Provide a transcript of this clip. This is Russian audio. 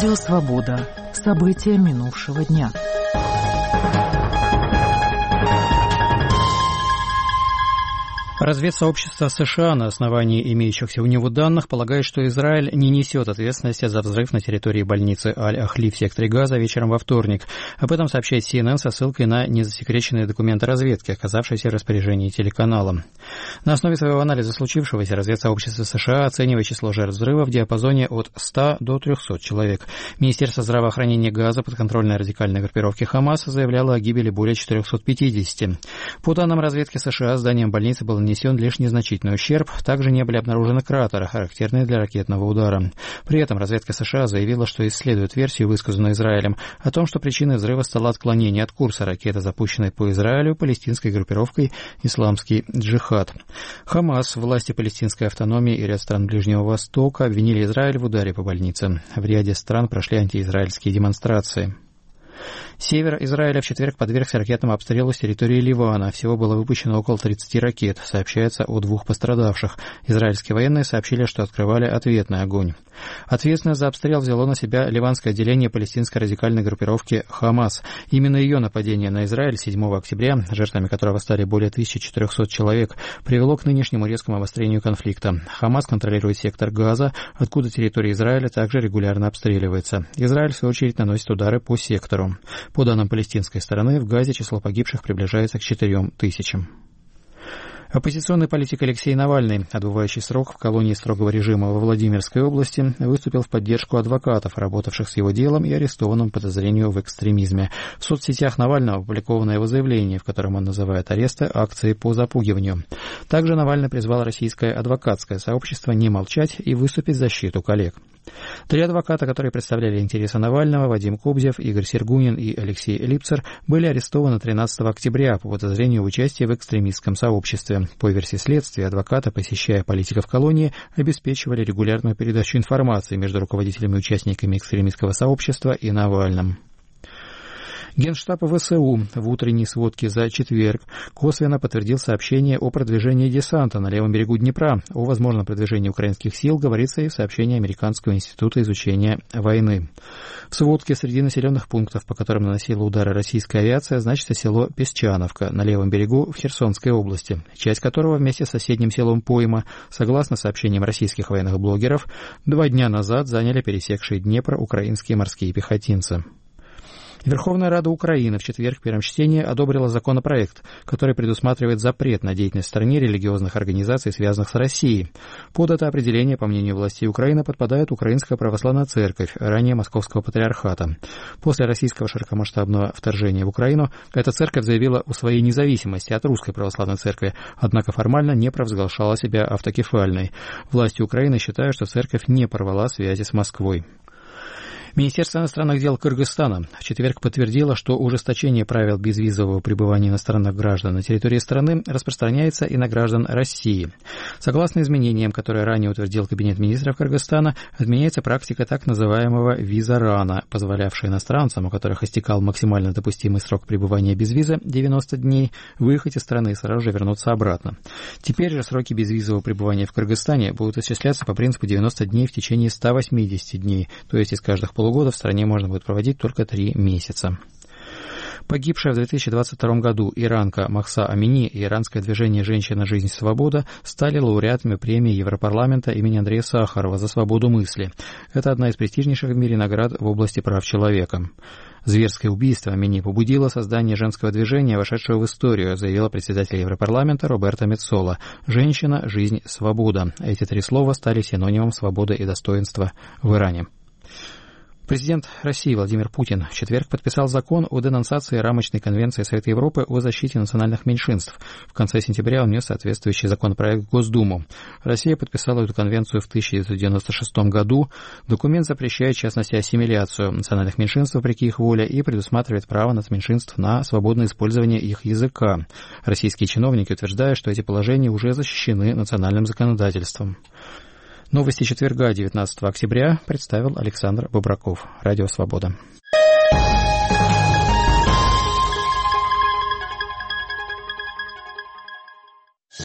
Радио «Свобода». События минувшего дня. Разведсообщество США на основании имеющихся у него данных полагает, что Израиль не несет ответственности за взрыв на территории больницы Аль-Ахли в секторе Газа вечером во вторник. Об этом сообщает CNN со ссылкой на незасекреченные документы разведки, оказавшиеся в распоряжении телеканала. На основе своего анализа случившегося разведсообщество США оценивает число жертв взрыва в диапазоне от 100 до 300 человек. Министерство здравоохранения Газа, подконтрольной радикальной группировке Хамас, заявляло о гибели более 450. По данным разведки США, зданием больницы был нанесен лишь незначительный ущерб. Также не были обнаружены кратеры, характерные для ракетного удара. При этом разведка США заявила, что исследует версию, высказанную Израилем, о том, что причиной взрыва стало отклонение от курса ракеты, запущенной по Израилю палестинской группировкой «Исламский джихад». Хамас, власти палестинской автономии и ряд стран Ближнего Востока обвинили Израиль в ударе по больнице. В ряде стран прошли антиизраильские демонстрации. Север Израиля в четверг подвергся ракетному обстрелу с территории Ливана. Всего было выпущено около 30 ракет. Сообщается о 2 пострадавших. Израильские военные сообщили, что открывали ответный огонь. Ответственность за обстрел взяло на себя ливанское отделение палестинской радикальной группировки «Хамас». Именно ее нападение на Израиль 7 октября, жертвами которого стали более 1400 человек, привело к нынешнему резкому обострению конфликта. «Хамас» контролирует сектор Газа, откуда территория Израиля также регулярно обстреливается. Израиль, в свою очередь, наносит удары по сектору. По данным палестинской стороны, в Газе число погибших приближается к 4000. Оппозиционный политик Алексей Навальный, отбывающий срок в колонии строгого режима во Владимирской области, выступил в поддержку адвокатов, работавших с его делом и арестованным по подозрению в экстремизме. В соцсетях Навального опубликовано его заявление, в котором он называет аресты акцией по запугиванию. Также Навальный призвал российское адвокатское сообщество не молчать и выступить в защиту коллег. 3 адвоката, которые представляли интересы Навального, Вадим Кобзев, Игорь Сергунин и Алексей Липцер, были арестованы 13 октября по подозрению в участии в экстремистском сообществе. По версии следствия, адвокаты, посещая политиков колонии, обеспечивали регулярную передачу информации между руководителями и участниками экстремистского сообщества и Навальным. Генштаб ВСУ в утренней сводке за четверг косвенно подтвердил сообщение о продвижении десанта на левом берегу Днепра. О возможном продвижении украинских сил говорится и в сообщении Американского института изучения войны. В сводке среди населенных пунктов, по которым наносила удары российская авиация, значится село Песчановка на левом берегу в Херсонской области, часть которого вместе с соседним селом Пойма, согласно сообщениям российских военных блогеров, 2 дня назад заняли пересекшие Днепр украинские морские пехотинцы. Верховная Рада Украины в четверг в первом чтении одобрила законопроект, который предусматривает запрет на деятельность в стране религиозных организаций, связанных с Россией. Под это определение, по мнению властей Украины, подпадает Украинская православная церковь, ранее Московского патриархата. После российского широкомасштабного вторжения в Украину эта церковь заявила о своей независимости от Русской православной церкви, однако формально не провозглашала себя автокефальной. Власти Украины считают, что церковь не порвала связи с Москвой. Министерство иностранных дел Кыргызстана в четверг подтвердило, что ужесточение правил безвизового пребывания иностранных граждан на территории страны распространяется и на граждан России. Согласно изменениям, которые ранее утвердил Кабинет министров Кыргызстана, отменяется практика так называемого виза-рана, позволявшая иностранцам, у которых истекал максимально допустимый срок пребывания без визы 90 дней, выехать из страны и сразу же вернуться обратно. Теперь же сроки безвизового пребывания в Кыргызстане будут исчисляться по принципу 90 дней в течение 180 дней, то есть из каждых полугода в стране можно будет проводить только 3 месяца. Погибшая в 2022 году иранка Махса Амини и иранское движение «Женщина. Жизнь. Свобода» стали лауреатами премии Европарламента имени Андрея Сахарова за свободу мысли. Это одна из престижнейших в мире наград в области прав человека. Зверское убийство Амини побудило создание женского движения, вошедшего в историю, заявила председатель Европарламента Роберта Меццола. «Женщина. Жизнь. Свобода». Эти 3 слова стали синонимом свободы и достоинства в Иране. Президент России Владимир Путин в четверг подписал закон о денонсации рамочной конвенции Совета Европы о защите национальных меньшинств. В конце сентября он внес соответствующий законопроект в Госдуму. Россия подписала эту конвенцию в 1996 году. Документ запрещает, в частности, ассимиляцию национальных меньшинств вопреки их воле и предусматривает право нацменьшинств на свободное использование их языка. Российские чиновники утверждают, что эти положения уже защищены национальным законодательством. Новости четверга, 19 октября, представил Александр Бобраков. Радио «Свобода».